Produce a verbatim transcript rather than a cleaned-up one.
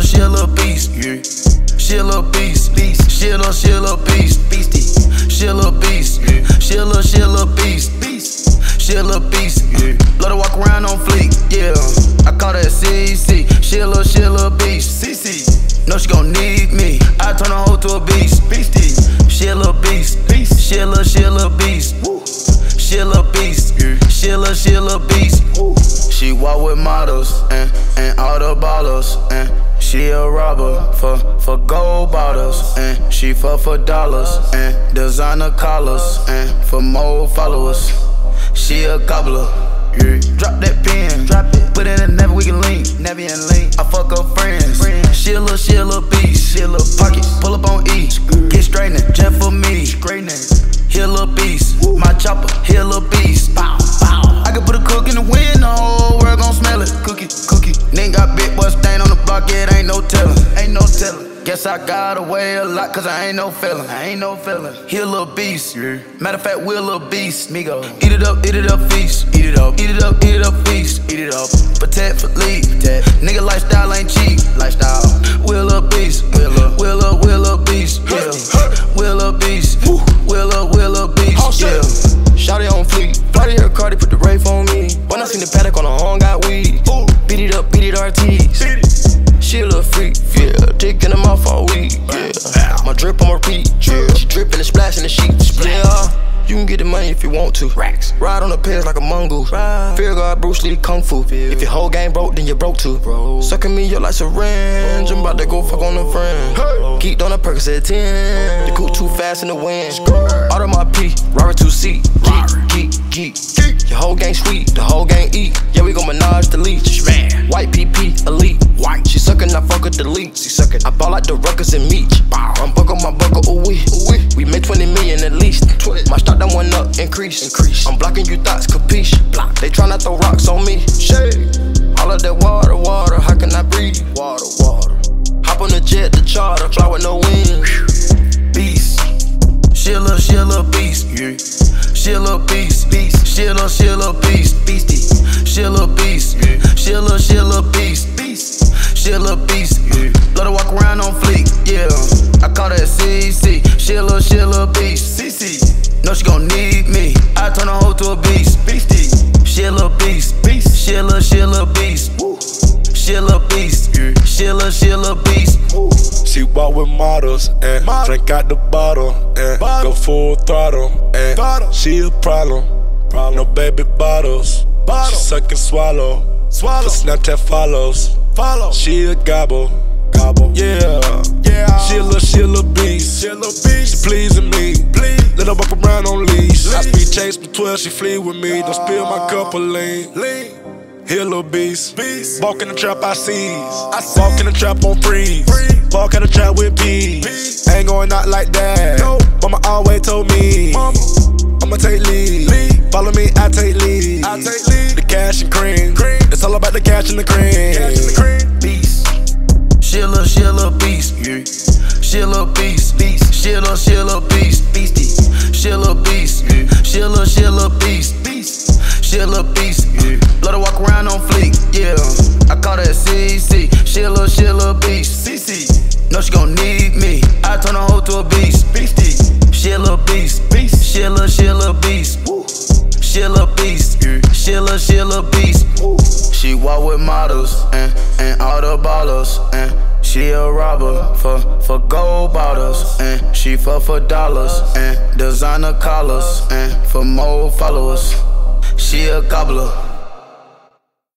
little, she a little beast, yeah. She a little beast, beast. She a little, she a little beast, beastie. She a little beast, yeah. She a little, she a little beast, beast. She a little beast, yeah. Let her walk around on fleek, yeah. I call that C C. She a little, she a little beast, C C. Know she gon' need me. I turn her hoe to a beast, beastie. She a little beast, beast. She a little, she a little beast, woo. She a little beast, yeah. She a little, she a little beast, woo. She walk with models and and all the ballers and. She a robber for, for gold bottles, and she fuck for dollars, and designer collars, and for more followers. She a gobbler, yeah. Drop that pen, drop it, put it in the never we can link, never and link. I fuck her friends, friends. She a little, she a little beast, she a little pocket, pull up on E, get straightening, just for me, straightening. He a little beast, my chopper, he a little beast. Bow, bow. I can put a cook in the wind, the whole world gon' smell it. Cookie, cookie. Nigga got big boy stain on the block, it ain't no tellin', ain't no tellin'. Guess I got away a lot, cause I ain't no feelin', I ain't no feelin'. He a little beast, yeah. Matter of fact, we a little beast, Migo. Eat it up, eat it up, feast. Eat it up, eat it up, eat it up, feast. Eat it up, protect for leave. Nigga lifestyle ain't cheap, lifestyle. We a little beast, we a little, we a little, we a little beast, yeah. We a little beast, we a little, we a little beast, yeah. Shawty on fleek, flighty her Cardi, put the Wraith on me. When I seen the paddock on her horn, got weed. Beat it up, beat it R Ts. She a little freak, yeah. Dick in the mouth all week, yeah. My drip on repeat, yeah. She drippin' and splashing the sheets, yeah. You can get the money if you want to. Racks. Ride on the pairs like a mongoose. Fear God, Bruce Lee, Kung Fu. If your whole game broke, then you broke too. Sucking me up like syringe. I'm about to go fuck on a friend. Geeked on a Percocet ten. The coupe too fast in the wind. Auto my P, Robert two C. Geek, geek, geek. Your whole gang sweet, the whole gang eat. Yeah, we gon' menage the leech. White P P, elite. White. She suckin', I fuck her delete. She suckin', I ball like the Ruckers and Meech. I'm buckle my buckle, ooh wee. We make twenty million at least. My stock done went up, increase. increase. I'm blocking you thoughts, capiche. Block. They tryna throw rocks on me. Shade. All of that water, water, how can I breathe? Water, water. Hop on the jet, the charter, fly with no wings. Beast. She a little, she a little beast, yeah. She a little beast, beast. She a little, she a little beast, beastie. She a little beast, yeah. She a little, she a little beast, beast. She a little beast, yeah. Let her walk around on fleek, yeah. I call that C C. She a little, she a little beast, C C. Know she gon' need me. I turn her hoe to a beast, beastie. She a little beast, beast. She a little, she a little beast, woo. She a little beast, yeah. She a little, she a little beast, woo. She walk with models and Model. drink out the bottle and bottle. Go full throttle and throttle. She a problem. problem. No baby bottles. Bottle. She suck and swallow. Swallow. For Snapchat follows. Follow. She a gobble. Gobble. Yeah. Yeah. She a little, she a little beast. She a little beast. She pleasing me. Please. Let her walk around on leash. leash. I speed chase with twelve. She flee with me. Don't spill my cup of lean. Lean. He a little beast. beast. Walk in the trap, I seize. I see. Walk in the trap on freeze. freeze. Walk in the trap with peas. Ain't going out like that. No. Mama always told me. Mama. I'ma take lead. lead. Follow me, I take lead. I take lead. The cash and cream. cream. It's all about the cash and the cream. Cash and the cream. Beast. She a little, she a little beast, yeah. She a little beast, beast. She a little, she a little beast, beastie. She a little beast, yeah. She a little, she a little beast, beast. She a little beast, yeah. Let her walk around on fleek, yeah. I call that C C. She a little, she a little beast, C C. Know she gon' need me. I turn her hoe to a beast, beastie. She a little beast, beast. She a little, she a little beast, woo. She a little beast, yeah. She a little, she a little beast, woo. She walk with models and and all the ballers and she a robber for for gold bottles and she fuck for dollars and designer collars and for more followers. She a gobbler.